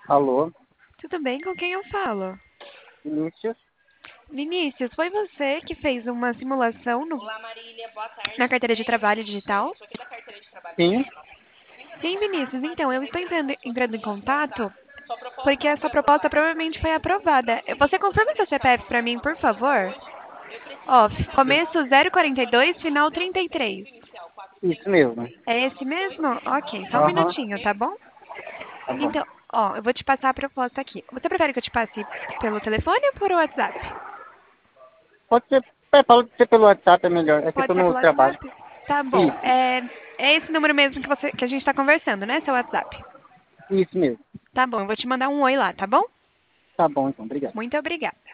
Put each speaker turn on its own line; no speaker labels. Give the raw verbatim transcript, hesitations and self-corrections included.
Alô,
Tudo bem? Com quem eu falo?
Vinícius?
Vinícius, foi você que fez uma simulação no- na carteira de trabalho digital?
Sim,
Sim, Vinícius. Então, eu estou entrando, entrando em contato porque essa proposta provavelmente foi aprovada. Você confirma seu C P F para mim, por favor? Ó, f- começo zero quarenta e dois, final trinta e três.
isso mesmo.
É esse mesmo? Ok, só um
Aham,
minutinho, tá bom?
tá bom.
Então, ó, eu vou te passar a proposta aqui. Você prefere que eu te passe pelo telefone ou por WhatsApp?
Pode ser, é, pode ser pelo WhatsApp, é melhor. É que eu
Pode
tô
ser
no
pelo
trabalho.
WhatsApp? Tá bom.
Isso,
É, é esse número mesmo que, você, que a gente está conversando, né? Seu WhatsApp.
isso mesmo.
Tá bom, eu vou te mandar um oi lá, tá bom?
Tá bom, então, obrigado.
Muito obrigada.